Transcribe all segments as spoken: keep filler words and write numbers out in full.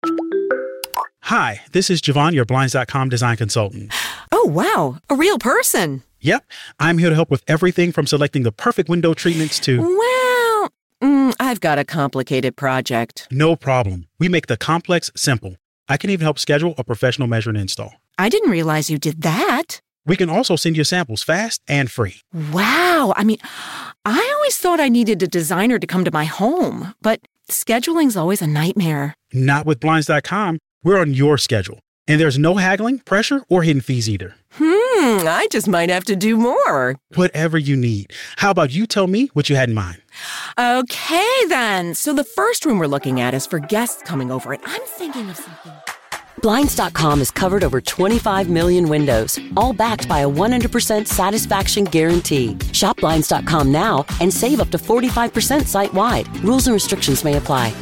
Hi, this is Javon, your Blinds dot com design consultant. Oh, wow. A real person. Yep. I'm here to help with everything from selecting the perfect window treatments to... Well, mm, I've got a complicated project. No problem. We make the complex simple. I can even help schedule a professional measure and install. I didn't realize you did that. We can also send you samples fast and free. Wow. I mean, I always thought I needed a designer to come to my home, but scheduling's always a nightmare. Not with Blinds dot com. We're on your schedule. And there's no haggling, pressure, or hidden fees either. Hmm, I just might have to do more. Whatever you need. How about you tell me what you had in mind? Okay, then. So the first room we're looking at is for guests coming over, and I'm thinking of something. Blinds dot com has covered over twenty-five million windows, all backed by a one hundred percent satisfaction guarantee. Shop Blinds dot com now and save up to forty-five percent site-wide. Rules and restrictions may apply.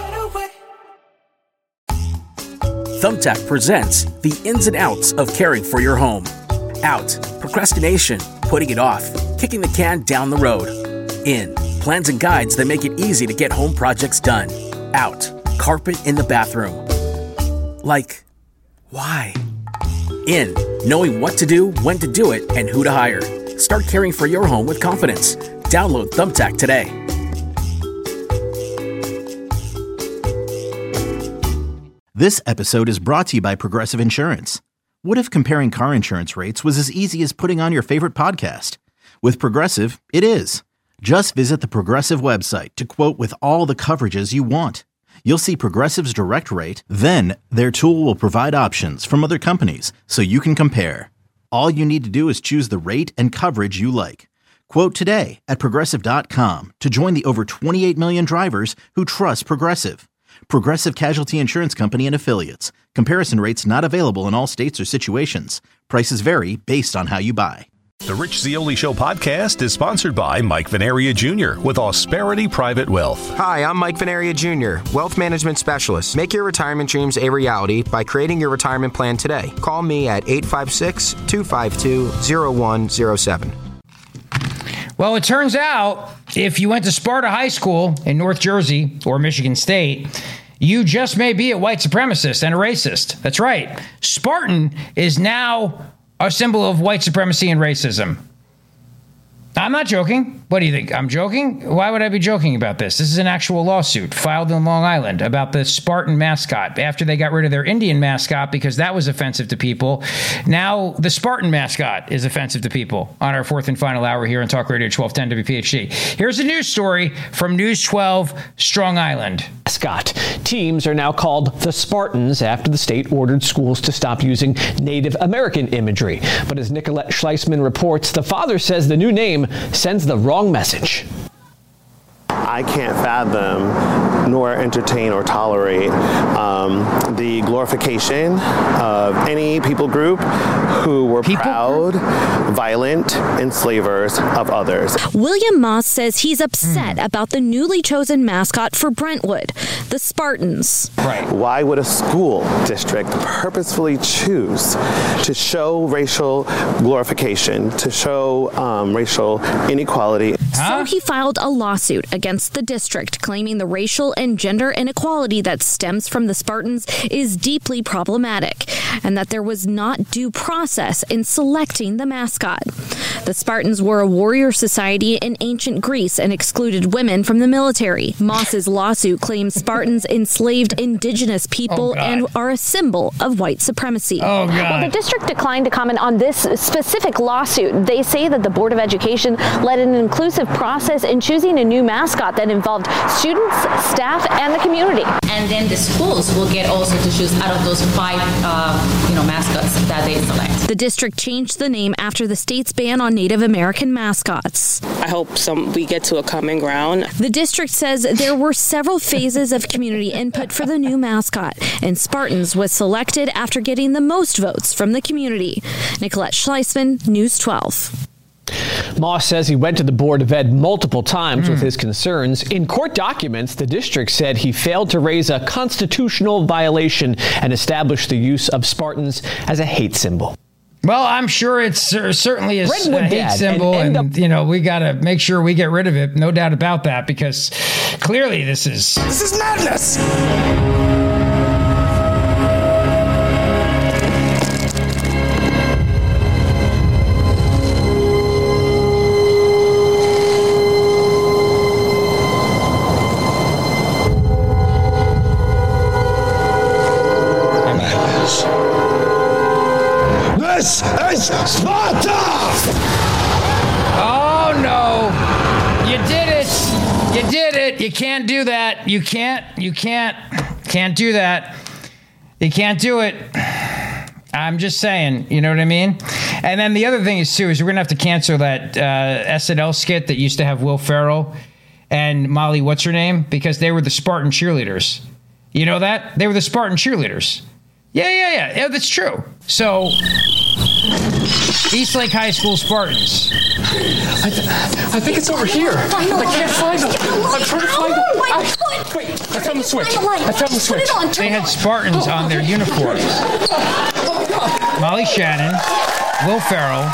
Thumbtack presents the ins and outs of caring for your home. Out, procrastination, putting it off, kicking the can down the road. In, plans and guides that make it easy to get home projects done. Out, carpet in the bathroom. Like, why? In, knowing what to do, when to do it, and who to hire. Start caring for your home with confidence. Download Thumbtack today. This episode is brought to you by Progressive Insurance. What if comparing car insurance rates was as easy as putting on your favorite podcast? With Progressive, it is. Just visit the Progressive website to quote with all the coverages you want. You'll see Progressive's direct rate, then their tool will provide options from other companies so you can compare. All you need to do is choose the rate and coverage you like. Quote today at Progressive dot com to join the over twenty-eight million drivers who trust Progressive. Progressive Casualty Insurance Company and Affiliates. Comparison rates not available in all states or situations. Prices vary based on how you buy. The Rich Zeoli Show podcast is sponsored by Mike Venaria Junior with Ausperity Private Wealth. Hi, I'm Mike Venaria Junior, Wealth Management Specialist. Make your retirement dreams a reality by creating your retirement plan today. Call me at eight five six, two five two, zero one zero seven. Well, it turns out if you went to Sparta High School in North Jersey or Michigan State, you just may be a white supremacist and a racist. That's right. Spartan is now a symbol of white supremacy and racism. I'm not joking. What do you think? I'm joking? Why would I be joking about this? This is an actual lawsuit filed in Long Island about the Spartan mascot after they got rid of their Indian mascot because that was offensive to people. Now the Spartan mascot is offensive to people on our fourth and final hour here on Talk Radio twelve ten W P H D. Here's a news story from News twelve Strong Island. Mascot. Teams are now called the Spartans after the state ordered schools to stop using Native American imagery. But as Nicolette Schleisman reports, the father says the new name sends the wrong message. I can't fathom nor entertain or tolerate um, the glorification of any people group who were people? proud, violent enslavers of others. William Moss says he's upset mm. about the newly chosen mascot for Brentwood, the Spartans. Right. Why would a school district purposefully choose to show racial glorification, to show um, racial inequality? Huh? So he filed a lawsuit against the district, claiming the racial and gender inequality that stems from the Spartans is deeply problematic, and that there was not due process in selecting the mascot. The Spartans were a warrior society in ancient Greece and excluded women from the military. Moss's lawsuit claims Spartans enslaved indigenous people oh, and are a symbol of white supremacy. Oh, God. Well, the district declined to comment on this specific lawsuit. They say that the Board of Education led an inclusive process in choosing a new mascot that involved students, staff, and the community. And then the schools will get also to choose out of those five, uh, you know, mascots that they select. The district changed the name after the state's ban on Native American mascots. I hope some we get to a common ground. The district says there were several phases of community input for the new mascot, and Spartans was selected after getting the most votes from the community. Nicolette Schleisman, News twelve. Moss says he went to the Board of Ed multiple times mm. with his concerns. In court documents, the district said he failed to raise a constitutional violation and establish the use of Spartans as a hate symbol. Well, I'm sure it's uh, certainly a, Redwood a hate Dad symbol, and, and, and you know, we got to make sure we get rid of it. No doubt about that, because clearly this is... This is madness! This is Sparta! Oh, no. You did it. You did it. You can't do that. You can't. You can't. Can't do that. You can't do it. I'm just saying. You know what I mean? And then the other thing is, too, is we're going to have to cancel that uh, S N L skit that used to have Will Ferrell and Molly, what's her name? Because they were the Spartan cheerleaders. You know that? They were the Spartan cheerleaders. Yeah, yeah, yeah. Yeah, that's true. So, Eastlake High School Spartans. I, th- I think it's over here. I can't find them. I'm trying to find them. I, wait, I found the switch. I found the switch. They had Spartans on their uniforms. Molly Shannon, Will Ferrell.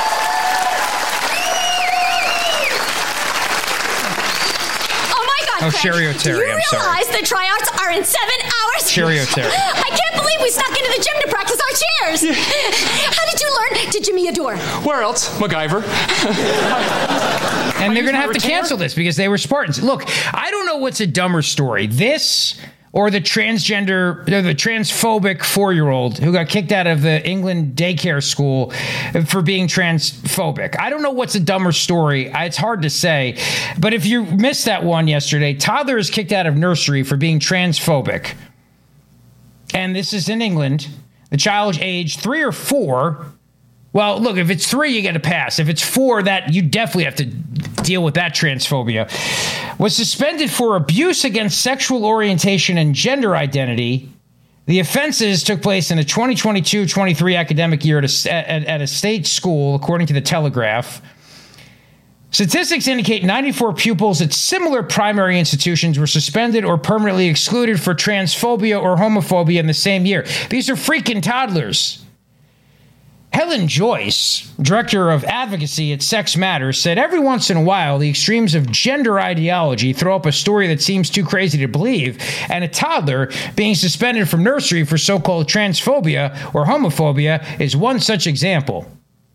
Oh, Sherry O'Terry, Do you I'm sorry. realize the tryouts are in seven hours? Sherry O'Terry. I can't believe we snuck into the gym to practice our cheers. How did you learn to jimmy a door? Where else? MacGyver. And they're going to have to cancel this because they were Spartans. Look, I don't know what's a dumber story. This or the transgender, or the transphobic four-year-old who got kicked out of the England daycare school for being transphobic. I don't know what's a dumber story. It's hard to say. But if you missed that one yesterday, toddler is kicked out of nursery for being transphobic. And this is in England. The child age three or four. Well, look, if it's three, you get a pass. If it's four, that you definitely have to deal with that transphobia. Was suspended for abuse against sexual orientation and gender identity. The offenses took place in the twenty twenty-two twenty-three academic year at a, at, at a state school, according to the Telegraph. Statistics indicate ninety-four pupils at similar primary institutions were suspended or permanently excluded for transphobia or homophobia in the same year. These are freaking toddlers. Helen Joyce, director of advocacy at Sex Matters, said every once in a while the extremes of gender ideology throw up a story that seems too crazy to believe, and a toddler being suspended from nursery for so-called transphobia or homophobia is one such example.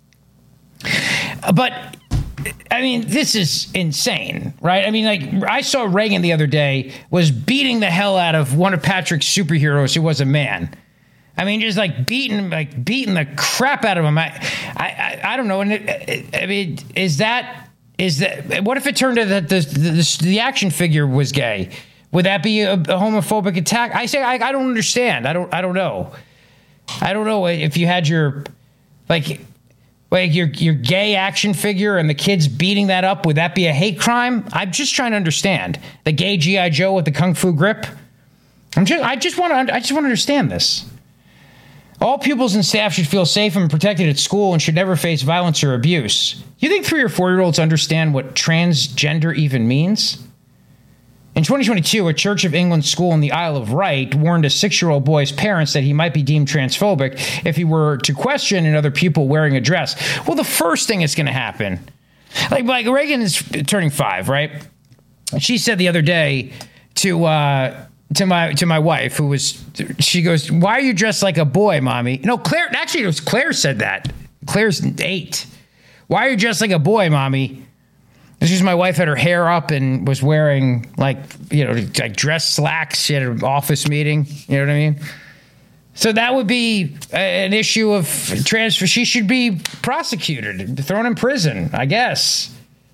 But, I mean, this is insane, right? I mean, like, I saw Reagan the other day was beating the hell out of one of Patrick's superheroes who was a man. I mean, just like beating, like beating the crap out of him. I, I, I don't know. And it, I mean, is that, is that? What if it turned out that the the, the action figure was gay? Would that be a, a homophobic attack? I say, I, I don't understand. I don't, I don't know. I don't know if you had your, like, like your your gay action figure and the kids beating that up. Would that be a hate crime? I'm just trying to understand the gay G I Joe with the kung fu grip. I'm just, I just want to, I just want to understand this. All pupils and staff should feel safe and protected at school and should never face violence or abuse. You think three or four-year-olds understand what transgender even means? In twenty twenty-two, a Church of England school in the Isle of Wight warned a six-year-old boy's parents that he might be deemed transphobic if he were to question another pupil wearing a dress. Well, the first thing that's going to happen, like, like Reagan is turning five, right? She said the other day to... Uh, To my to my wife, who was, she goes, "Why are you dressed like a boy, mommy?" No, Claire, actually, it was Claire said that. Claire's eight. "Why are you dressed like a boy, mommy?" This is my wife had her hair up and was wearing like, you know, like dress slacks. She had an office meeting. You know what I mean? So that would be an issue of transfer. She should be prosecuted, thrown in prison, I guess.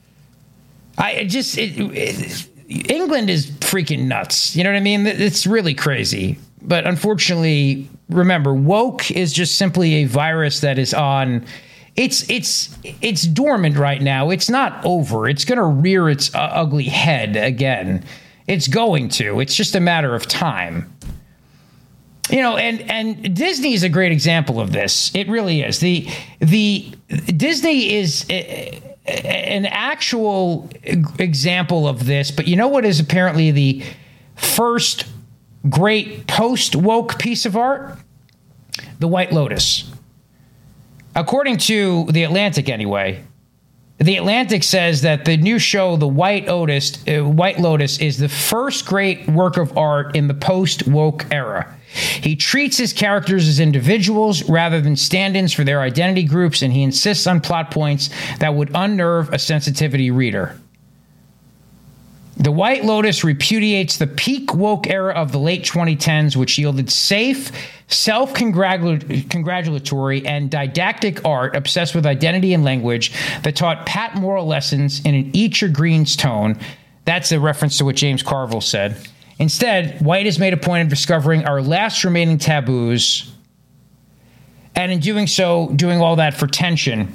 I just, it, it, England is freaking nuts. You know what I mean? It's really crazy. But unfortunately, remember, woke is just simply a virus that is on. It's it's it's dormant right now. It's not over. It's going to rear its uh, ugly head again. It's going to. It's just a matter of time. You know, and and Disney is a great example of this. It really is. The the Disney is a, an actual example of this, but you know what is apparently the first great post-woke piece of art? The White Lotus. According to The Atlantic, anyway, The Atlantic says that the new show, The White Lotus, uh, White Lotus, is the first great work of art in the post-woke era. He treats his characters as individuals rather than stand-ins for their identity groups, and he insists on plot points that would unnerve a sensitivity reader. The White Lotus repudiates the peak woke era of the late twenty tens, which yielded safe, self-congratulatory, and didactic art obsessed with identity and language that taught pat moral lessons in an eat your greens tone. That's a reference to what James Carville said. Instead, White has made a point of discovering our last remaining taboos, and in doing so, doing all that for tension.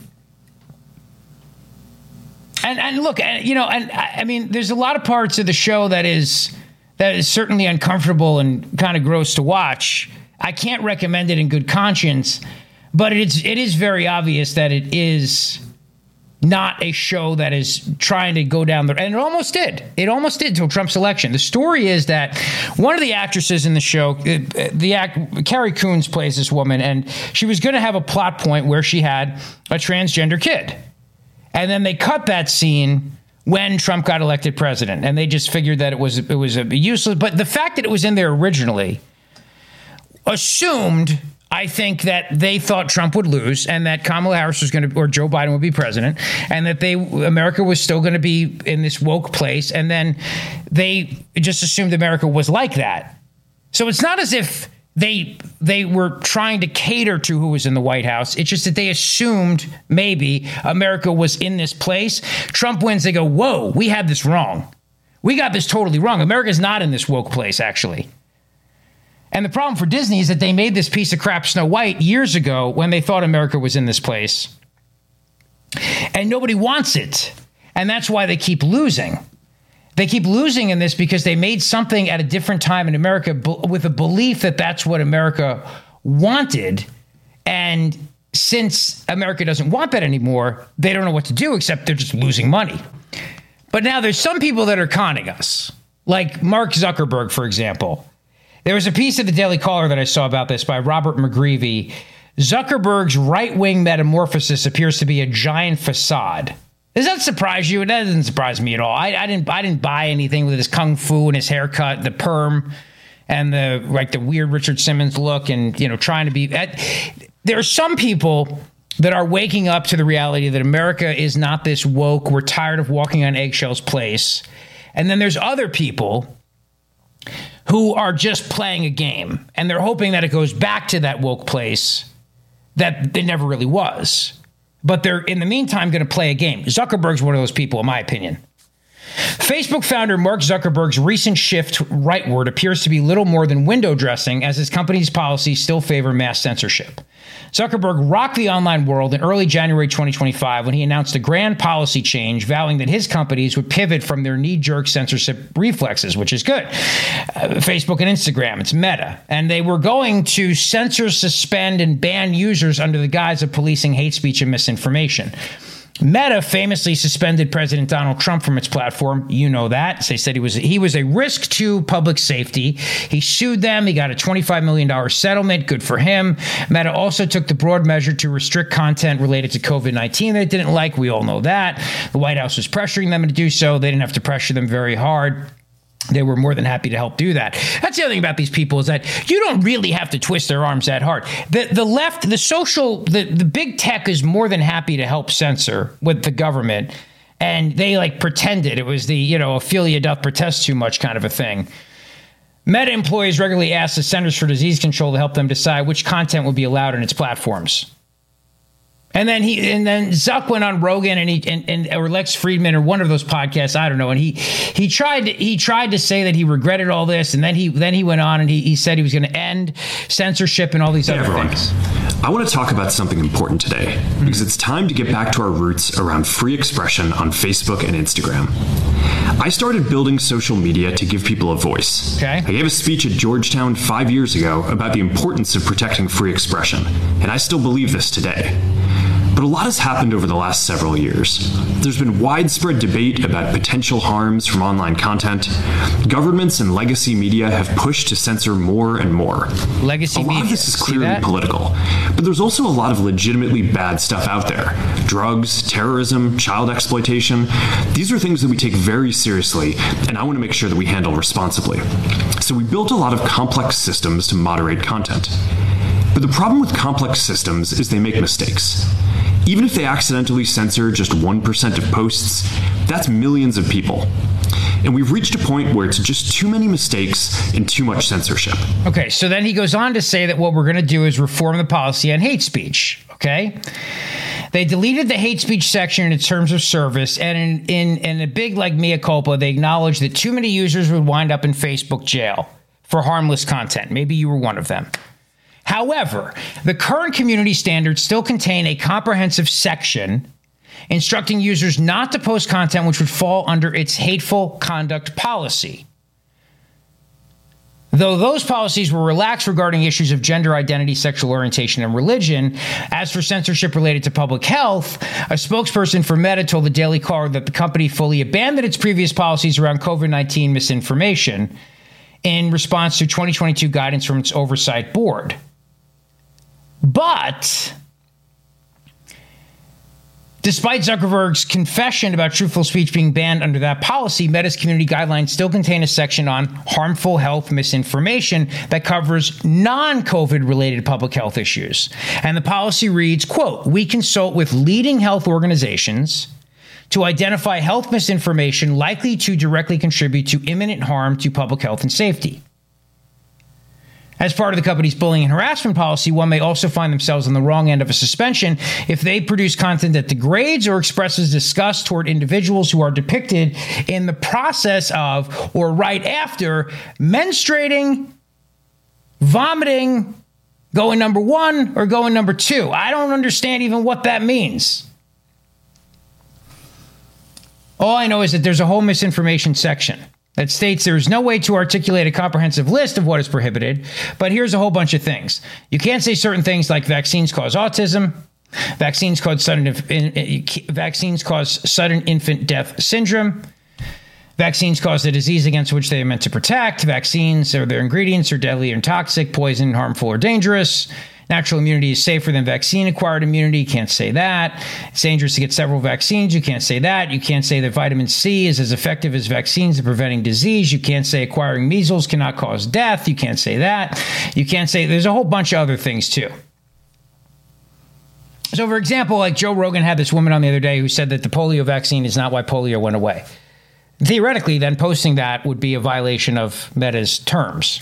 And, and look, you know, and I mean, there's a lot of parts of the show that is that is certainly uncomfortable and kind of gross to watch. I can't recommend it in good conscience, but it's it is very obvious that it is not a show that is trying to go down the, and it almost did. It almost did until Trump's election. The story is that one of the actresses in the show, the act, Carrie Coons plays this woman, and she was going to have a plot point where she had a transgender kid. And then they cut that scene when Trump got elected president, and they just figured that it was it was a useless. But the fact that it was in there originally assumed, I think, that they thought Trump would lose and that Kamala Harris was going to, or Joe Biden would be president, and that they America was still going to be in this woke place. And then they just assumed America was like that. So it's not as if They they were trying to cater to who was in the White House. It's just that they assumed maybe America was in this place. Trump wins. They go, whoa, we had this wrong. We got this totally wrong. America's not in this woke place, actually. And the problem for Disney is that they made this piece of crap Snow White years ago when they thought America was in this place. And nobody wants it. And that's why they keep losing. They keep losing in this because they made something at a different time in America with a belief that that's what America wanted. And since America doesn't want that anymore, they don't know what to do except they're just losing money. But now there's some people that are conning us, like Mark Zuckerberg, for example. There was a piece of the Daily Caller that I saw about this by Robert McGreevy. Zuckerberg's right-wing metamorphosis appears to be a giant facade. Does that surprise you? It doesn't surprise me at all. I, I didn't. I didn't buy anything with his kung fu and his haircut, the perm, and the like, the weird Richard Simmons look, and you know, trying to be. That, there are some people that are waking up to the reality that America is not this woke, we're tired of walking on eggshells place, and then there's other people who are just playing a game, and they're hoping that it goes back to that woke place that it never really was. But they're, in the meantime, going to play a game. Zuckerberg's one of those people, in my opinion. Facebook founder Mark Zuckerberg's recent shift rightward appears to be little more than window dressing, as his company's policies still favor mass censorship. Zuckerberg rocked the online world in early January twenty twenty-five when he announced a grand policy change, vowing that his companies would pivot from their knee-jerk censorship reflexes, which is good. Uh, Facebook and Instagram, it's Meta. And they were going to censor, suspend, and ban users under the guise of policing hate speech and misinformation. Meta famously suspended President Donald Trump from its platform. You know that. They said he was he was a risk to public safety. He sued them. He got a twenty-five million dollars settlement. Good for him. Meta also took the broad measure to restrict content related to covid nineteen they didn't like. We all know that. The White House was pressuring them to do so. They didn't have to pressure them very hard. They were more than happy to help do that. That's the other thing about these people, is that you don't really have to twist their arms that hard. The the left, the social, the, the big tech is more than happy to help censor with the government. And they like pretended it was the, you know, Ophelia doth protest too much kind of a thing. Meta employees regularly ask the Centers for Disease Control to help them decide which content will be allowed on its platforms. And then he and then Zuck went on Rogan and he and, and or Lex Friedman or one of those podcasts, I don't know, and he he tried to, he tried to say that he regretted all this, and then he then he went on and he, he said he was going to end censorship and all these hey other everyone. things. I want to talk about something important today, mm-hmm. because it's time to get back to our roots around free expression on Facebook and Instagram. I started building social media to give people a voice. Okay. I gave a speech at Georgetown five years ago about the importance of protecting free expression, and I still believe this today. But a lot has happened over the last several years. There's been widespread debate about potential harms from online content. Governments and legacy media have pushed to censor more and more. Legacy media. A lot of this is clearly political, but there's also a lot of legitimately bad stuff out there. Drugs, terrorism, child exploitation. These are things that we take very seriously, and I want to make sure that we handle responsibly. So we built a lot of complex systems to moderate content. But the problem with complex systems is they make mistakes. Even if they accidentally censor just one percent of posts, that's millions of people. and we've reached a point where it's just too many mistakes and too much censorship. Okay, so then he goes on to say that what we're going to do is reform the policy on hate speech, okay? They deleted the hate speech section in terms of service, and in, in, in a big like mea culpa, they acknowledged that too many users would wind up in Facebook jail for harmless content. Maybe you were one of them. However, the current community standards still contain a comprehensive section instructing users not to post content which would fall under its hateful conduct policy. Though those policies were relaxed regarding issues of gender identity, sexual orientation, and religion, as for censorship related to public health, a spokesperson for Meta told the Daily Caller that the company fully abandoned its previous policies around COVID nineteen misinformation in response to twenty twenty-two guidance from its oversight board. But despite Zuckerberg's confession about truthful speech being banned under that policy, Meta's community guidelines still contain a section on harmful health misinformation that covers non-COVID related public health issues. And the policy reads, quote, "We consult with leading health organizations to identify health misinformation likely to directly contribute to imminent harm to public health and safety. As part of the company's bullying and harassment policy, one may also find themselves on the wrong end of a suspension if they produce content that degrades or expresses disgust toward individuals who are depicted in the process of or right after menstruating, vomiting, going number one, or going number two." I don't understand even what that means. All I know is that there's a whole misinformation section that states there is no way to articulate a comprehensive list of what is prohibited, but here's a whole bunch of things. You can't say certain things like vaccines cause autism, vaccines cause sudden vaccines cause sudden infant death syndrome, vaccines cause the disease against which they are meant to protect, vaccines or their ingredients are deadly and toxic, poison, harmful, or dangerous. Natural immunity is safer than vaccine-acquired immunity. You can't say that. It's dangerous to get several vaccines. You can't say that. You can't say that vitamin C is as effective as vaccines in preventing disease. You can't say acquiring measles cannot cause death. You can't say that. You can't say, there's a whole bunch of other things too. So, for example, like Joe Rogan had this woman on the other day who said that the polio vaccine is not why polio went away. Theoretically, then posting that would be a violation of Meta's terms.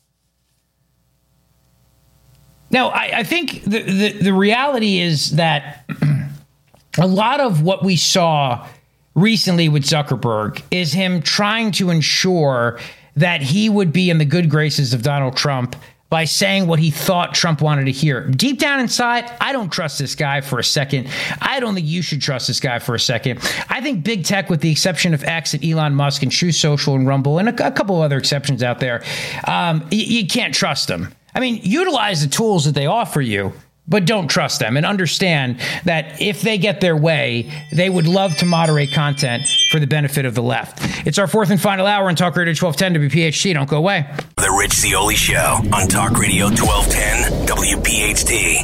Now, I, I think the, the, the reality is that a lot of what we saw recently with Zuckerberg is him trying to ensure that he would be in the good graces of Donald Trump by saying what he thought Trump wanted to hear. Deep down inside, I don't trust this guy for a second. I don't think you should trust this guy for a second. I think big tech, with the exception of X and Elon Musk and Truth Social and Rumble and a, a couple of other exceptions out there, um, you, you can't trust them. I mean, utilize the tools that they offer you, but don't trust them, and understand that if they get their way, they would love to moderate content for the benefit of the left. It's our fourth and final hour on Talk Radio twelve ten W P H T. Don't go away. The Rich Zeoli Show on Talk Radio twelve ten W P H T.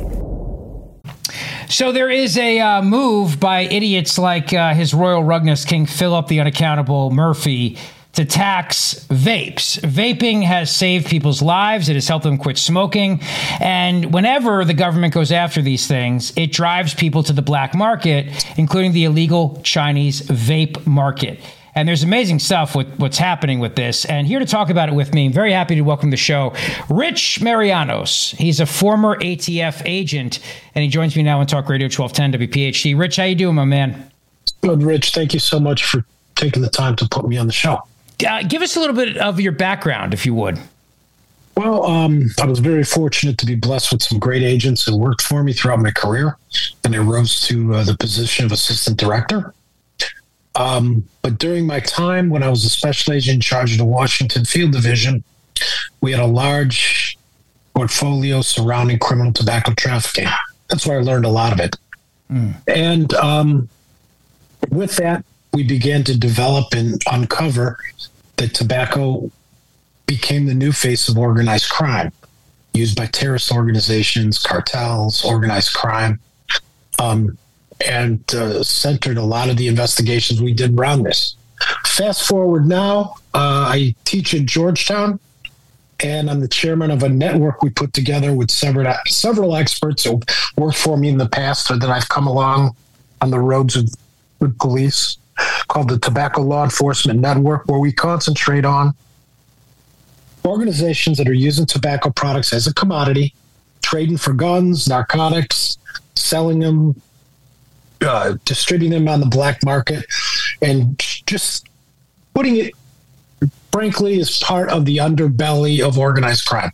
So there is a uh, move by idiots like uh, His Royal Rugness King Philip the Unaccountable Murphy to tax vapes. Vaping has saved people's lives. It has helped them quit smoking. And whenever the government goes after these things, it drives people to the black market, including the illegal Chinese vape market. And there's amazing stuff with what's happening with this. And here to talk about it with me, I'm very happy to welcome to the show Rich Marianos. He's a former A T F agent, and he joins me now on Talk Radio twelve ten W P H T. Rich, how you doing, my man? Good, Rich. Thank you so much for taking the time to put me on the show. Uh, give us a little bit of your background, if you would. Well, um, I was very fortunate to be blessed with some great agents that worked for me throughout my career, and I rose to uh, the position of assistant director. Um, but during my time when I was a special agent in charge of the Washington Field Division, we had a large portfolio surrounding criminal tobacco trafficking. That's where I learned a lot of it. Mm. And um, with that, we began to develop and uncover that tobacco became the new face of organized crime, used by terrorist organizations, cartels, organized crime, um, and uh, centered a lot of the investigations we did around this. Fast forward now, uh, I teach at Georgetown, and I'm the chairman of a network we put together with several, several experts who worked for me in the past or that I've come along on the roads with, with police. called the Tobacco Law Enforcement Network, where we concentrate on organizations that are using tobacco products as a commodity, trading for guns, narcotics, selling them, uh, distributing them on the black market, and just putting it, frankly, as part of the underbelly of organized crime.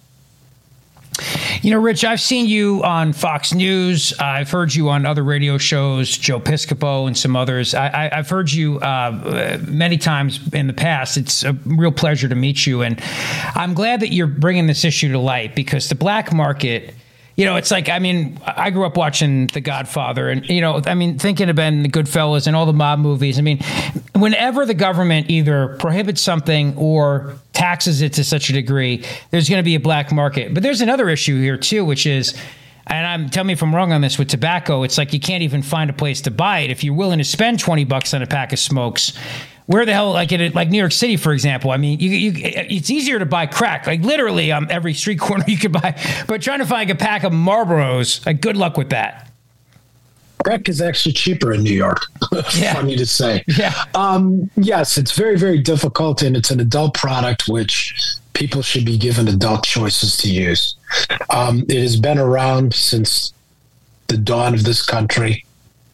You know, Rich, I've seen you on Fox News. I've heard you on other radio shows, Joe Piscopo and some others. I, I, I've heard you uh, many times in the past. It's a real pleasure to meet you. And I'm glad that you're bringing this issue to light, because the black market, you know, it's like, I mean, I grew up watching The Godfather and, you know, I mean, thinking of Ben, the Goodfellas and all the mob movies. I mean, whenever the government either prohibits something or taxes it to such a degree, there's going to be a black market. But there's another issue here, too, which is, and I'm tell me if I'm wrong on this, with tobacco, it's like you can't even find a place to buy it. If you're willing to spend twenty bucks on a pack of smokes, where the hell, like in like New York City, for example, I mean, you, you, it's easier to buy crack, like literally on every street corner you could buy, but trying to find a pack of Marlboros, like good luck with that. Crack is actually cheaper in New York. Yeah. Funny to say. Yeah. Um, yes, it's very, very difficult, and it's an adult product, which people should be given adult choices to use. Um, it has been around since the dawn of this country.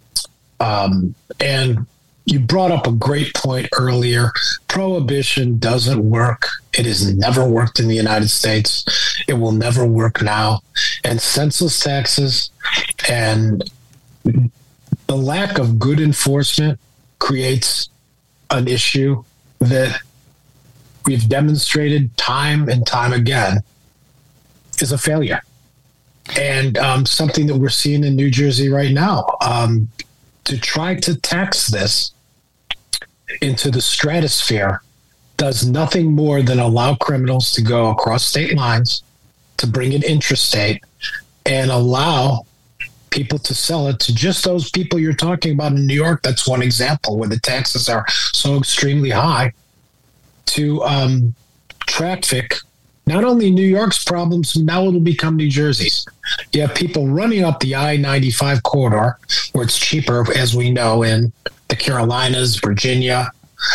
Um, and you brought up a great point earlier. Prohibition doesn't work. It has never worked in the United States. It will never work now. And senseless taxes and the lack of good enforcement creates an issue that we've demonstrated time and time again is a failure. And um, something that we're seeing in New Jersey right now. Um, to try to tax this into the stratosphere does nothing more than allow criminals to go across state lines, to bring it intrastate, and allow people to sell it to just those people you're talking about in New York. That's one example where the taxes are so extremely high, to um, traffic not only New York's problems, now it'll become New Jersey's. You have people running up the I ninety-five corridor, where it's cheaper, as we know, in the Carolinas, Virginia.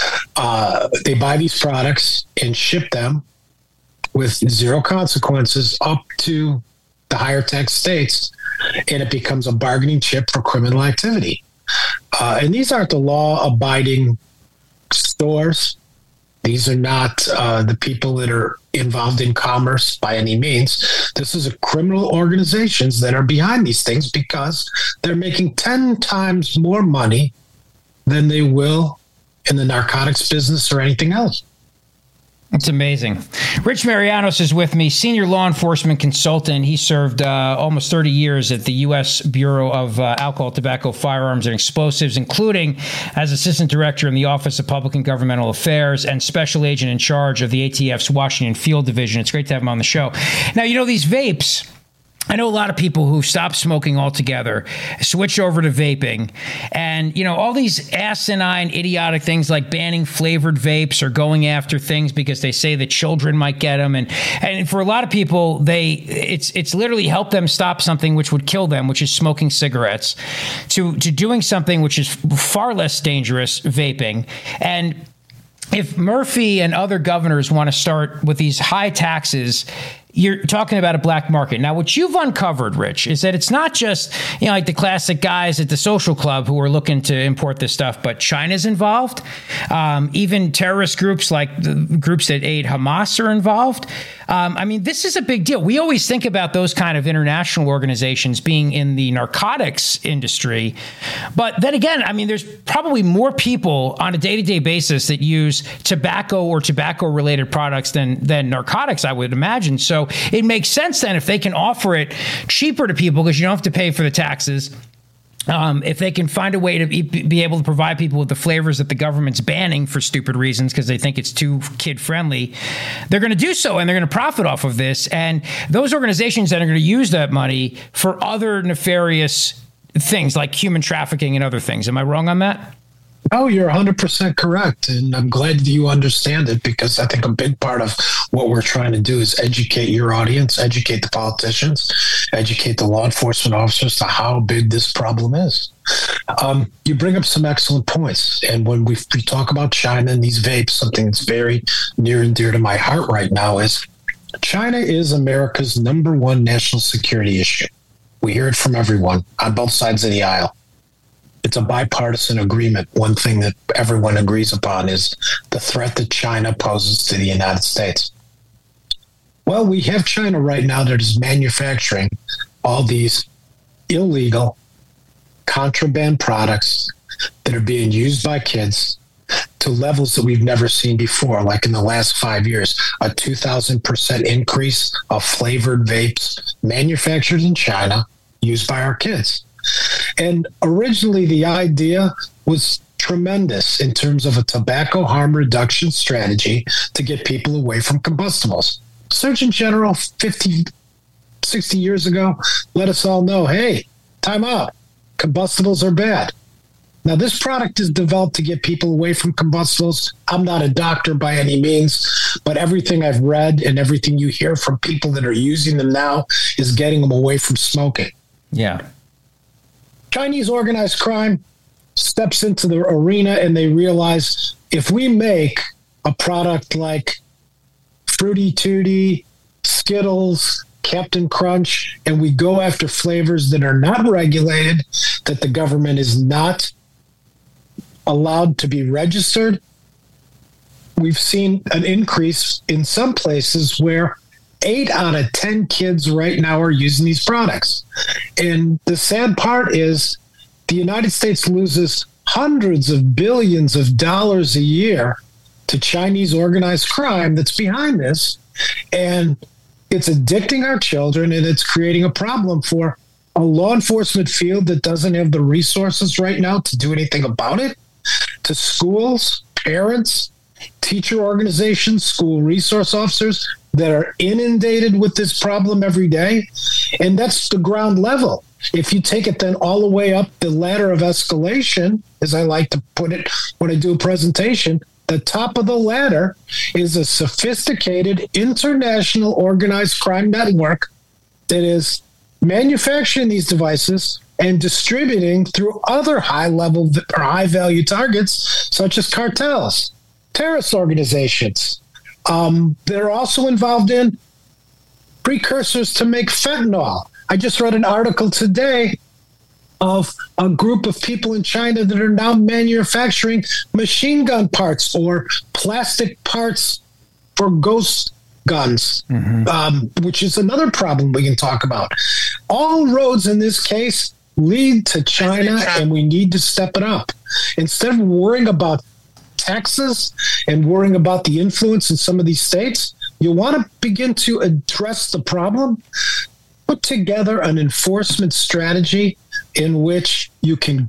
Uh, they buy these products and ship them with zero consequences up to the higher tax states, and it becomes a bargaining chip for criminal activity. Uh, and these aren't the law-abiding stores. These are not uh, the people that are involved in commerce by any means. This is a criminal organizations that are behind these things, because they're making ten times more money than they will in the narcotics business or anything else. It's amazing. Rich Marianos is with me, senior law enforcement consultant. He served uh, almost thirty years at the U S Bureau of uh, Alcohol, Tobacco, Firearms, and Explosives, including as assistant director in the Office of Public and Governmental Affairs and special agent in charge of the A T F's Washington Field Division. It's great to have him on the show. Now, you know, these vapes, I know a lot of people who stopped smoking altogether, switch over to vaping, and, you know, all these asinine, idiotic things like banning flavored vapes or going after things because they say that children might get them. And, and for a lot of people, they it's it's literally helped them stop something which would kill them, which is smoking cigarettes, to, to doing something which is far less dangerous, vaping. And if Murphy and other governors want to start with these high taxes, you're talking about a black market. Now, what you've uncovered, Rich, is that it's not just, you know, like the classic guys at the social club who are looking to import this stuff, but China's involved. Um, even terrorist groups like the groups that aid Hamas are involved. Um, I mean, this is a big deal. We always think about those kind of international organizations being in the narcotics industry. But then again, I mean, there's probably more people on a day-to-day basis that use tobacco or tobacco-related products than, than narcotics, I would imagine. So it makes sense then if they can offer it cheaper to people because you don't have to pay for the taxes. Um, if they can find a way to be able to provide people with the flavors that the government's banning for stupid reasons because they think it's too kid-friendly, they're going to do so, and they're going to profit off of this. And those organizations that are going to use that money for other nefarious things like human trafficking and other things. Am I wrong on that? Oh, you're one hundred percent correct. And I'm glad that you understand it, because I think a big part of what we're trying to do is educate your audience, educate the politicians, educate the law enforcement officers to how big this problem is. Um, you bring up some excellent points. And when we, we talk about China and these vapes, something that's very near and dear to my heart right now is China is America's number one national security issue. We hear it from everyone on both sides of the aisle. It's a bipartisan agreement. One thing that everyone agrees upon is the threat that China poses to the United States. Well, we have China right now that is manufacturing all these illegal contraband products that are being used by kids to levels that we've never seen before. Like in the last five years, a two thousand percent increase of flavored vapes manufactured in China used by our kids. And originally, the idea was tremendous in terms of a tobacco harm reduction strategy to get people away from combustibles. Surgeon General fifty, sixty years ago let us all know, hey, time out. Combustibles are bad. Now, this product is developed to get people away from combustibles. I'm not a doctor by any means, but everything I've read and everything you hear from people that are using them now is getting them away from smoking. Yeah. Chinese organized crime steps into the arena and they realize if we make a product like Fruity Tooty, Skittles, Captain Crunch, and we go after flavors that are not regulated, that the government is not allowed to be registered, we've seen an increase in some places where eight out of ten kids right now are using these products. And the sad part is the United States loses hundreds of billions of dollars a year to Chinese organized crime that's behind this. And it's addicting our children, and it's creating a problem for a law enforcement field that doesn't have the resources right now to do anything about it, to schools, parents, teacher organizations, school resource officers that are inundated with this problem every day. And that's the ground level. If you take it then all the way up the ladder of escalation, as I like to put it when I do a presentation, the top of the ladder is a sophisticated international organized crime network that is manufacturing these devices and distributing through other high-level or high-value targets, such as cartels, terrorist organizations. Um, they're also involved in precursors to make fentanyl. I just read an article today of a group of people in China that are now manufacturing machine gun parts or plastic parts for ghost guns, mm-hmm. um, which is another problem we can talk about. All roads in this case lead to China, and we need to step it up. Instead of worrying about taxes and worrying about the influence in some of these states, you want to begin to address the problem, put together an enforcement strategy in which you can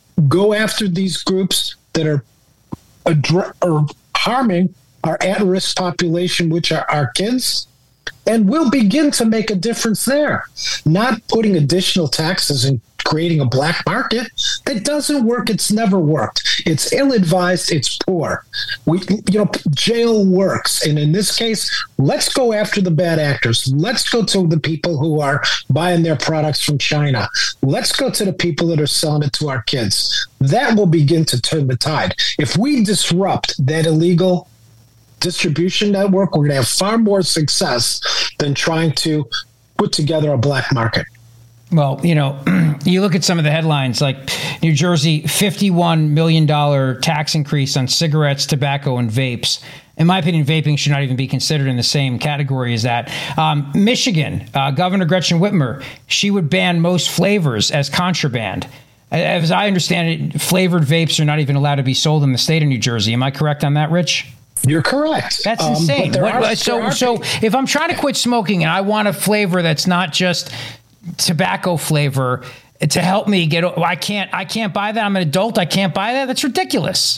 go after these groups that are, adre- are harming our at-risk population, which are our kids, and we'll begin to make a difference there. Not putting additional taxes and creating a black market. That doesn't work. It's never worked. It's ill-advised. It's poor. We, you know, jail works. And in this case, let's go after the bad actors. Let's go to the people who are buying their products from China. Let's go to the people that are selling it to our kids. That will begin to turn the tide. If we disrupt that illegal distribution network, we're going to have far more success than trying to put together a black market. Well, you know, you look at some of the headlines, like New Jersey, fifty-one million dollars tax increase on cigarettes, tobacco, and vapes. In my opinion, vaping should not even be considered in the same category as that. Um, Michigan, uh, Governor Gretchen Whitmer, she would ban most flavors as contraband. As I understand it, flavored vapes are not even allowed to be sold in the state of New Jersey. Am I correct on that, Rich? You're correct. That's um, insane. What, are, so, so if I'm trying to quit smoking and I want a flavor that's not just tobacco flavor to help me get, I can't, I can't buy that. I'm an adult. I can't buy that. That's ridiculous.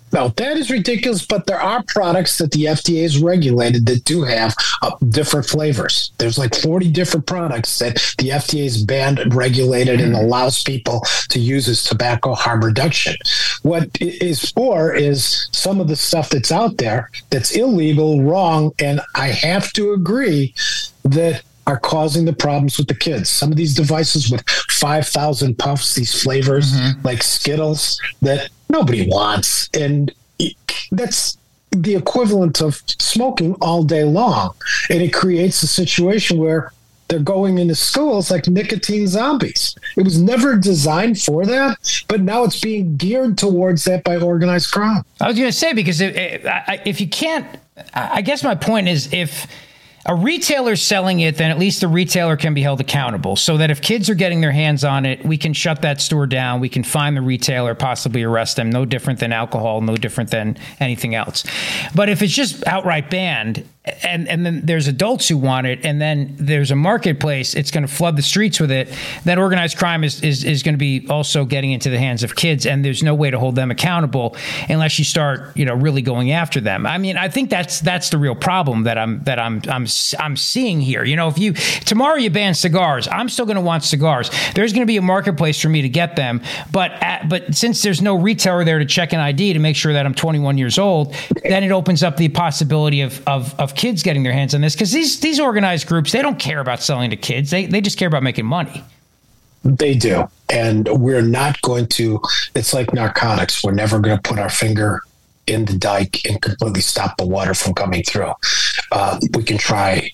No, that is ridiculous, but there are products that the F D A has regulated that do have uh, different flavors. There's like forty different products that the F D A has banned, regulated, and allows people to use as tobacco harm reduction. What it is for is some of the stuff that's out there that's illegal, wrong, and I have to agree that are causing the problems with the kids. Some of these devices with five thousand puffs, these flavors mm-hmm. like Skittles that nobody wants. And that's the equivalent of smoking all day long. And it creates a situation where they're going into schools like nicotine zombies. It was never designed for that, but now it's being geared towards that by organized crime. I was going to say, because if, if you can't, I guess my point is if a retailer's selling it, then at least the retailer can be held accountable so that if kids are getting their hands on it, we can shut that store down. We can find the retailer, possibly arrest them. No different than alcohol, no different than anything else. But if it's just outright banned, and and then there's adults who want it, and then there's a marketplace, it's going to flood the streets with it, then organized crime is, is, is going to be also getting into the hands of kids, and there's no way to hold them accountable unless you start, you know, really going after them. I mean, I think that's that's the real problem that I'm that I'm I'm I'm seeing here. You know, if you tomorrow you ban cigars, I'm still going to want cigars. There's going to be a marketplace for me to get them, but at, but since there's no retailer there to check an I D to make sure that I'm twenty-one years old, then it opens up the possibility of of, of kids getting their hands on this, because these these organized groups, they don't care about selling to kids. They they just care about making money. They do. And we're not going to, it's like narcotics. We're never going to put our finger in the dike and completely stop the water from coming through. Uh, we can try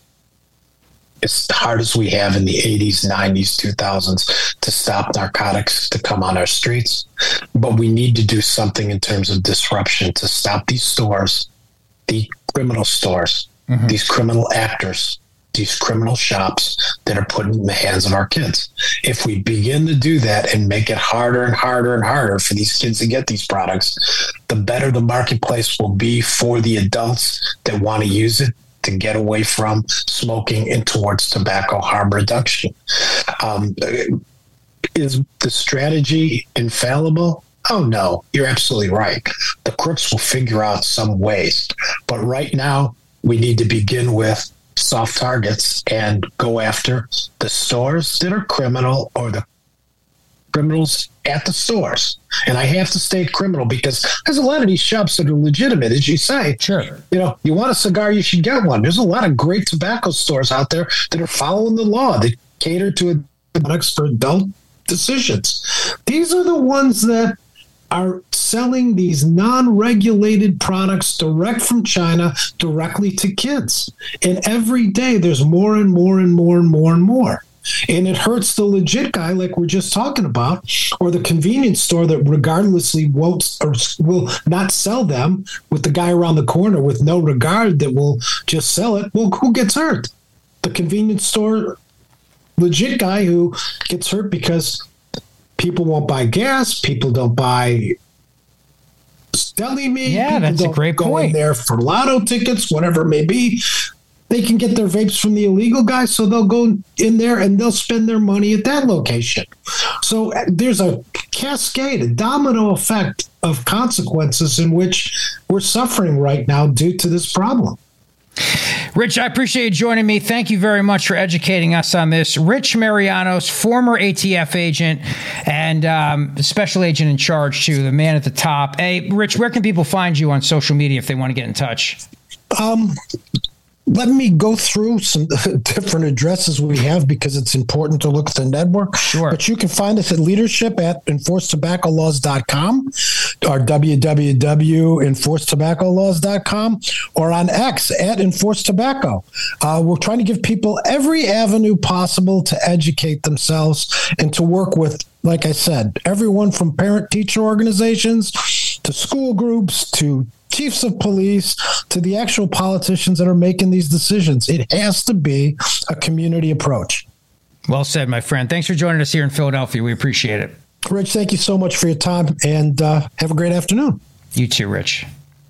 as hard as we have in the eighties, nineties, two thousands to stop narcotics to come on our streets. But we need to do something in terms of disruption to stop these stores, the criminal stores, mm-hmm. these criminal actors, these criminal shops that are put in the hands of our kids. If we begin to do that and make it harder and harder and harder for these kids to get these products, the better the marketplace will be for the adults that want to use it to get away from smoking and towards tobacco harm reduction. Um, is the strategy infallible? Oh, no, you're absolutely right. The crooks will figure out some ways. But right now, we need to begin with soft targets and go after the stores that are criminal or the criminals at the stores. And I have to state criminal because there's a lot of these shops that are legitimate, as you say. Sure. You know, you want a cigar, you should get one. There's a lot of great tobacco stores out there that are following the law, that cater to products for adult decisions. These are the ones that are selling these non-regulated products direct from China directly to kids. And every day there's more and more and more and more and more. And it hurts the legit guy like we're just talking about, or the convenience store that regardlessly won't or will not sell them, with the guy around the corner with no regard that will just sell it. Well, who gets hurt? The convenience store legit guy who gets hurt because people won't buy gas. People don't buy deli meat. Yeah, people that's don't a great go point. In there for lotto tickets, whatever it may be. They can get their vapes from the illegal guys, so they'll go in there and they'll spend their money at that location. So there's a cascade, a domino effect of consequences in which we're suffering right now due to this problem. Rich, I appreciate you joining me. Thank you very much for educating us on this. Rich Marianos, former A T F agent and um, special agent in charge, too, the man at the top. Hey, Rich, where can people find you on social media if they want to get in touch? Um, let me go through some different addresses we have because it's important to look at the network. Sure. But you can find us at leadership at enforce tobacco laws dot com or w w w dot enforce tobacco laws dot com or on X at enforce tobacco. Uh, we're trying to give people every avenue possible to educate themselves and to work with, like I said, everyone from parent-teacher organizations to school groups to chiefs of police to the actual politicians that are making these decisions. It has to be a community approach. Well said, my friend. Thanks for joining us here in Philadelphia. We appreciate it. Rich, thank you so much for your time, and uh, have a great afternoon. You too, Rich.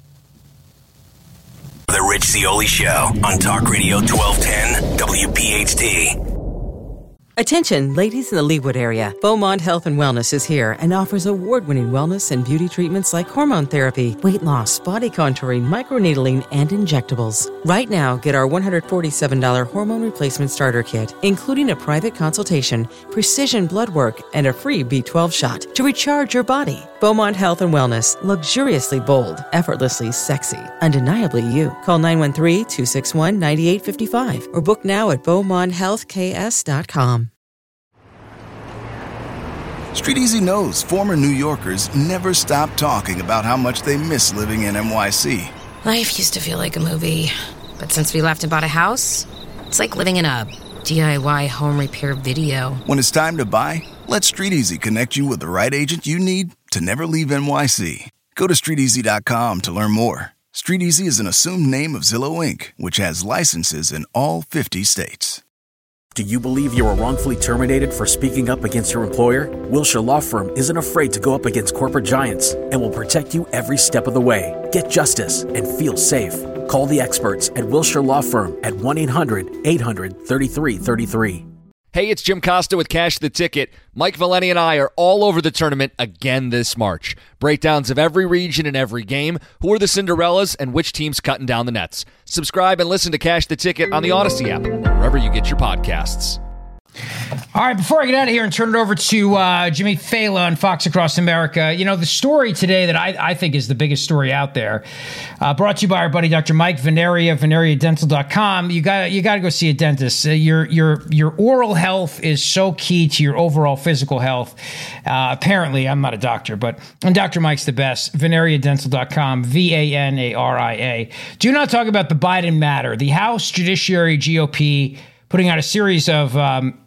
The Rich Zeoli Show on Talk Radio twelve ten W P H T. Attention, ladies in the Leawood area. Beaumont Health and Wellness is here and offers award-winning wellness and beauty treatments like hormone therapy, weight loss, body contouring, microneedling, and injectables. Right now, get our one hundred forty-seven dollars hormone replacement starter kit, including a private consultation, precision blood work, and a free B twelve shot to recharge your body. Beaumont Health and Wellness. Luxuriously bold, effortlessly sexy, undeniably you. Call nine one three, two six one, nine eight five five or book now at beaumont health k s dot com. Street Easy knows former New Yorkers never stop talking about how much they miss living in N Y C. Life used to feel like a movie, but since we left and bought a house, it's like living in a D I Y home repair video. When it's time to buy, let Street Easy connect you with the right agent you need to never leave N Y C. Go to street easy dot com to learn more. Street Easy is an assumed name of Zillow Incorporated, which has licenses in all fifty states. Do you believe you were wrongfully terminated for speaking up against your employer? Wilshire Law Firm isn't afraid to go up against corporate giants and will protect you every step of the way. Get justice and feel safe. Call the experts at Wilshire Law Firm at one eight hundred, eight hundred, thirty-three thirty-three. Hey, it's Jim Costa with Cash the Ticket. Mike Valeni and I are all over the tournament again this March. Breakdowns of every region and every game, who are the Cinderellas, and which team's cutting down the nets. Subscribe and listen to Cash the Ticket on the Odyssey app, wherever you get your podcasts. All right, before I get out of here and turn it over to uh, Jimmy Fallon on Fox Across America, you know, the story today that I, I think is the biggest story out there, uh, brought to you by our buddy Doctor Mike Veneria, veneria dental dot com. You got you got to go see a dentist. Uh, your your your oral health is so key to your overall physical health. Uh, apparently, I'm not a doctor, but and Doctor Mike's the best. veneria dental dot com, V A N A R I A. Do not talk about the Biden matter. The House Judiciary G O P putting out a series of um,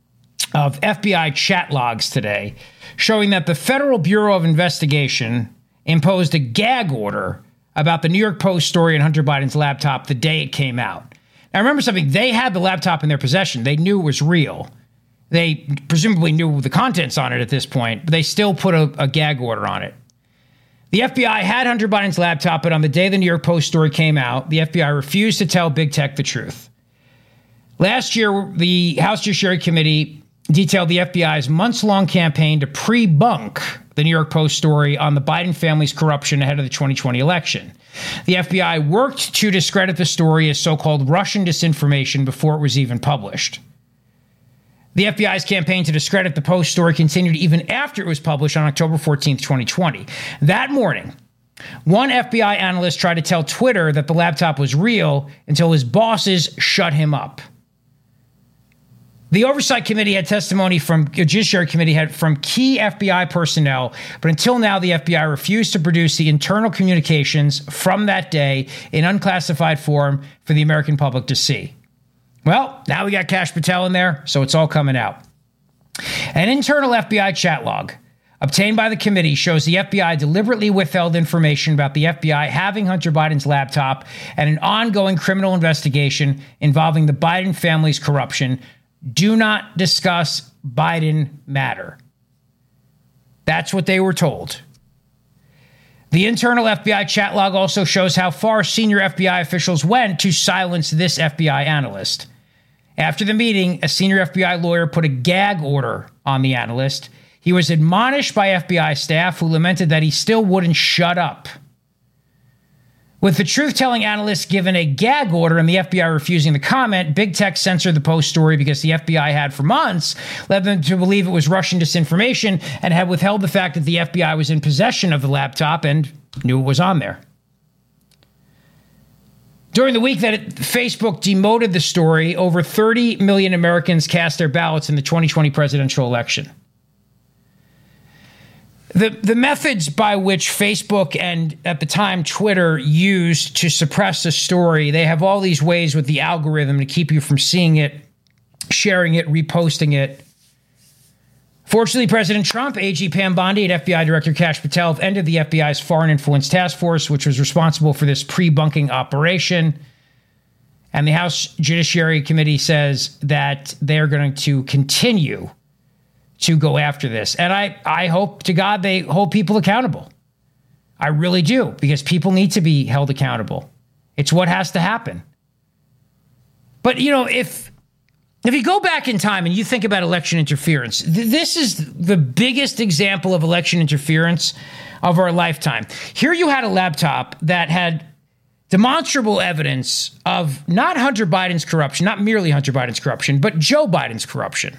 of F B I chat logs today showing that the Federal Bureau of Investigation imposed a gag order about the New York Post story on Hunter Biden's laptop the day it came out. Now, remember something. They had the laptop in their possession. They knew it was real. They presumably knew the contents on it at this point, but they still put a, a gag order on it. The F B I had Hunter Biden's laptop, but on the day the New York Post story came out, the F B I refused to tell big tech the truth. Last year, the House Judiciary Committee detailed the F B I's months-long campaign to pre-bunk the New York Post story on the Biden family's corruption ahead of the twenty twenty election. The F B I worked to discredit the story as so-called Russian disinformation before it was even published. The F B I's campaign to discredit the Post story continued even after it was published on October fourteenth, twenty twenty. That morning, one F B I analyst tried to tell Twitter that the laptop was real until his bosses shut him up. The Oversight Committee had testimony from the Judiciary Committee had from key F B I personnel, but until now, the F B I refused to produce the internal communications from that day in unclassified form for the American public to see. Well, now we got Kash Patel in there, so it's all coming out. An internal F B I chat log obtained by the committee shows the F B I deliberately withheld information about the F B I having Hunter Biden's laptop and an ongoing criminal investigation involving the Biden family's corruption. Do not discuss Biden matter. That's what they were told. The internal F B I chat log also shows how far senior F B I officials went to silence this F B I analyst. After the meeting, a senior F B I lawyer put a gag order on the analyst. He was admonished by F B I staff who lamented that he still wouldn't shut up. With the truth-telling analyst given a gag order and the F B I refusing to comment, big tech censored the Post story because the F B I had for months led them to believe it was Russian disinformation and had withheld the fact that the F B I was in possession of the laptop and knew it was on there. During the week that it, Facebook demoted the story, over thirty million Americans cast their ballots in the twenty twenty presidential election. The the methods by which Facebook and, at the time, Twitter used to suppress a story, they have all these ways with the algorithm to keep you from seeing it, sharing it, reposting it. Fortunately, President Trump, A G Pam Bondi, and F B I Director Kash Patel have ended the F B I's Foreign Influence Task Force, which was responsible for this pre-bunking operation. And the House Judiciary Committee says that they're going to continue to go after this. And I, I hope to God they hold people accountable. I really do, because people need to be held accountable. It's what has to happen. But, you know, if if you go back in time and you think about election interference, th- this is the biggest example of election interference of our lifetime. Here you had a laptop that had demonstrable evidence of not Hunter Biden's corruption, not merely Hunter Biden's corruption, but Joe Biden's corruption.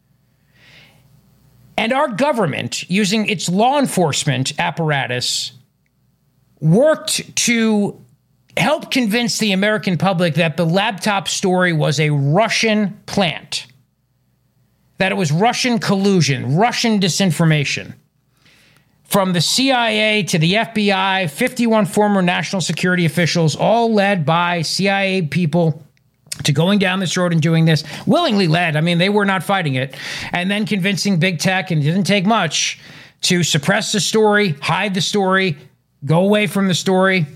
And our government, using its law enforcement apparatus, worked to help convince the American public that the laptop story was a Russian plant, that it was Russian collusion, Russian disinformation. From the C I A to the F B I, fifty-one former national security officials, all led by C I A people, to going down this road and doing this, willingly led. I mean, they were not fighting it. And then convincing big tech, and it didn't take much, to suppress the story, hide the story, go away from the story.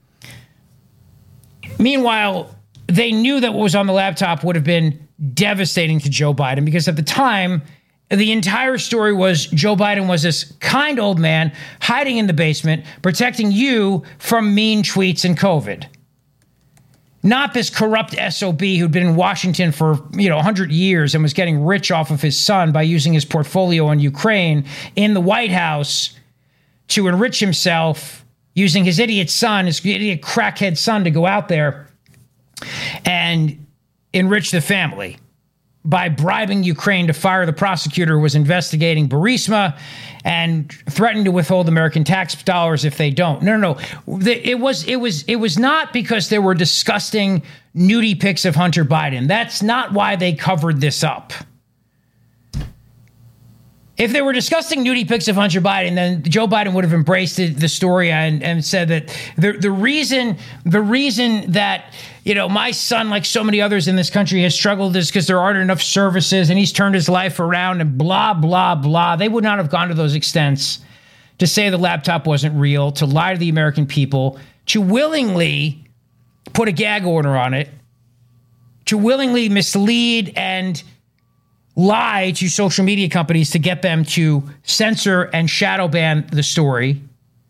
Meanwhile, they knew that what was on the laptop would have been devastating to Joe Biden, because at the time, the entire story was Joe Biden was this kind old man hiding in the basement, protecting you from mean tweets and COVID. Not this corrupt S O B who'd been in Washington for, you know, one hundred years and was getting rich off of his son by using his portfolio on Ukraine in the White House to enrich himself, using his idiot son, his idiot crackhead son, to go out there and enrich the family by bribing Ukraine to fire the prosecutor who was investigating Burisma and threatening to withhold American tax dollars if they don't. No, no, no. It was, it was, it was not because there were disgusting nudie pics of Hunter Biden. That's not why they covered this up. If they were discussing nudie pics of Hunter Biden, then Joe Biden would have embraced the story and, and said that the the reason the reason that, you know, my son, like so many others in this country, has struggled is because there aren't enough services and he's turned his life around and blah, blah, blah. They would not have gone to those extents to say the laptop wasn't real, to lie to the American people, to willingly put a gag order on it, to willingly mislead and lie to social media companies to get them to censor and shadow ban the story.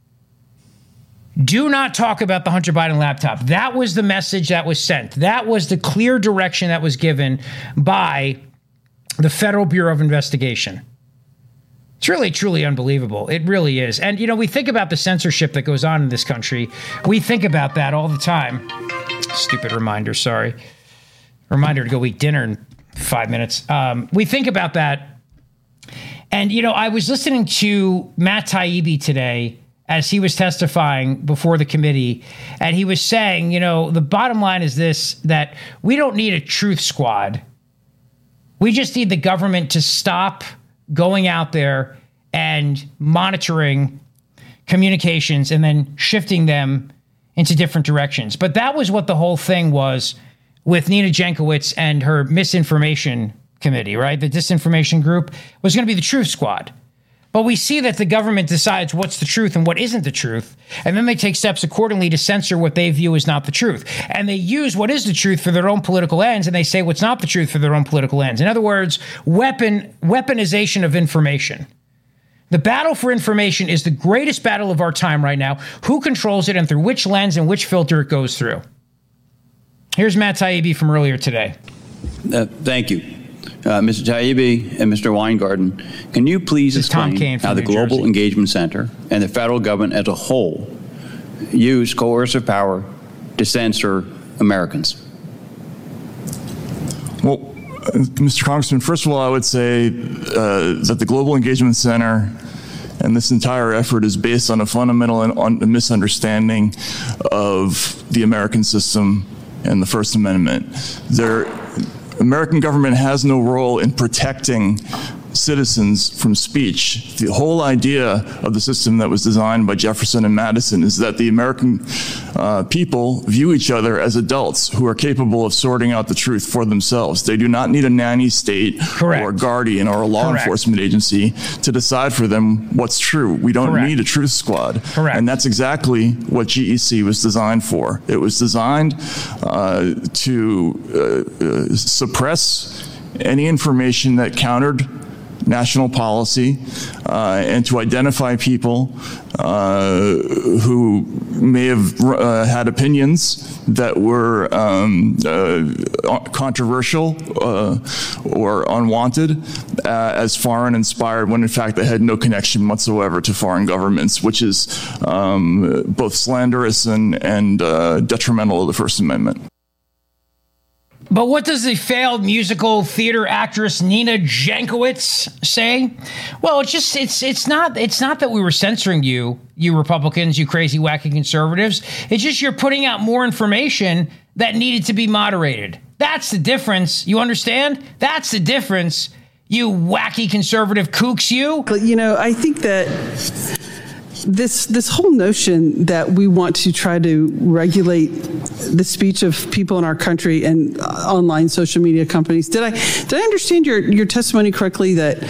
Do not talk about the Hunter Biden laptop. That was the message that was sent. That was the clear direction that was given by the Federal Bureau of Investigation. It's really, truly unbelievable. It really is. And, you know, we think about the censorship that goes on in this country. We think about that all the time. Stupid reminder, sorry. Reminder to go eat dinner in five minutes. Um, we think about that. And, you know, I was listening to Matt Taibbi today as he was testifying before the committee, and he was saying, you know, the bottom line is this, that we don't need a truth squad. We just need the government to stop going out there and monitoring communications and then shifting them into different directions. But that was what the whole thing was with Nina Jankowicz and her misinformation committee, right? The disinformation group was going to be the truth squad. But we see that the government decides what's the truth and what isn't the truth, and then they take steps accordingly to censor what they view as not the truth. And they use what is the truth for their own political ends, and they say what's not the truth for their own political ends. In other words, weapon weaponization of information. The battle for information is the greatest battle of our time right now. Who controls it and through which lens and which filter it goes through? Here's Matt Taibbi from earlier today. Uh, thank you. Uh, Mister Taibbi and Mister Weingarten, can you please explain how the Global Jersey. Engagement Center and the federal government as a whole use coercive power to censor Americans? Well, uh, Mister Congressman, first of all, I would say uh, that the Global Engagement Center and this entire effort is based on a fundamental and on a misunderstanding of the American system and the First Amendment. The American government has no role in protecting citizens from speech. The whole idea of the system that was designed by Jefferson and Madison is that the American uh, people view each other as adults who are capable of sorting out the truth for themselves. They do not need a nanny state Correct. Or a guardian or a law Correct. Enforcement agency to decide for them what's true. We don't Correct. Need a truth squad. Correct. And that's exactly what G E C was designed for. It was designed uh, to uh, uh, suppress any information that countered national policy uh, and to identify people uh, who may have uh, had opinions that were um, uh, controversial uh, or unwanted uh, as foreign inspired, when in fact they had no connection whatsoever to foreign governments, which is um, both slanderous and, and uh, detrimental to the First Amendment. But what does the failed musical theater actress Nina Jankowicz say? Well, it's just it's it's not it's not that we were censoring you, you Republicans, you crazy wacky conservatives. It's just you're putting out more information that needed to be moderated. That's the difference. You understand? That's the difference. You wacky conservative kooks, you. But you know, I think that This this whole notion that we want to try to regulate the speech of people in our country and online social media companies. Did I did I understand your, your testimony correctly that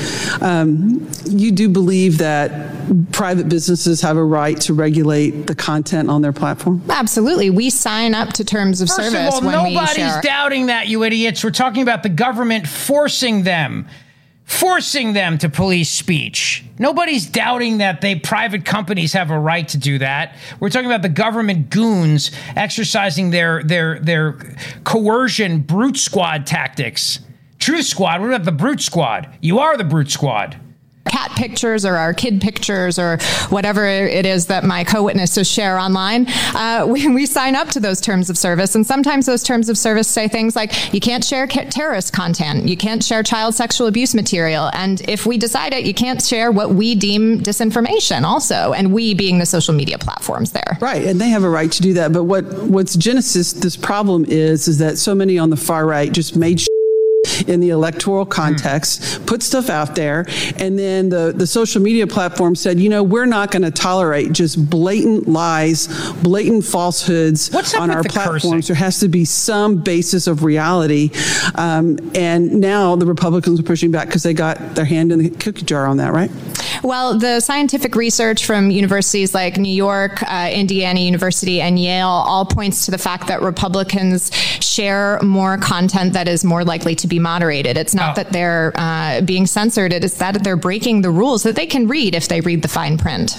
um, you do believe that private businesses have a right to regulate the content on their platform? Absolutely. We sign up to terms of First service of all, when we nobody's share. doubting that, you idiots. We're talking about the government forcing them. Forcing them to police speech. Nobody's doubting that they private companies have a right to do that. We're talking about the government goons exercising their their their coercion brute squad tactics. Truth Squad, what about the brute squad? You are the brute squad. Cat pictures or our kid pictures or whatever it is that my co-witnesses share online, uh, we, we sign up to those terms of service. And sometimes those terms of service say things like, you can't share ca- terrorist content, you can't share child sexual abuse material. And if we decide it, you can't share what we deem disinformation also. And we being the social media platforms there. Right. And they have a right to do that. But what what's genesis this problem is, is that so many on the far right just made in the electoral context, mm. put stuff out there, and then the, the social media platform said, you know, we're not going to tolerate just blatant lies, blatant falsehoods on our platforms. Cursing? There has to be some basis of reality. Um, and now the Republicans are pushing back because they got their hand in the cookie jar on that, right? Well, the scientific research from universities like New York, uh, Indiana University, and Yale all points to the fact that Republicans share more content that is more likely to be moderated. It's not oh. that they're uh, being censored. It is that they're breaking the rules that they can read if they read the fine print.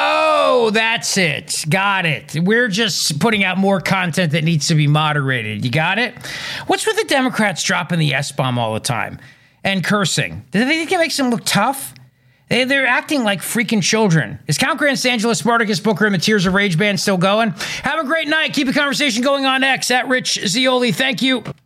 Oh, that's it. Got it. We're just putting out more content that needs to be moderated. You got it? What's with the Democrats dropping the S-bomb all the time and cursing? Do they think it makes them look tough? They're acting like freaking children. Is Count Grandangelo, Spartacus Booker, and the Tears of Rage band still going? Have a great night. Keep the conversation going on X at Rich Zeoli. Thank you.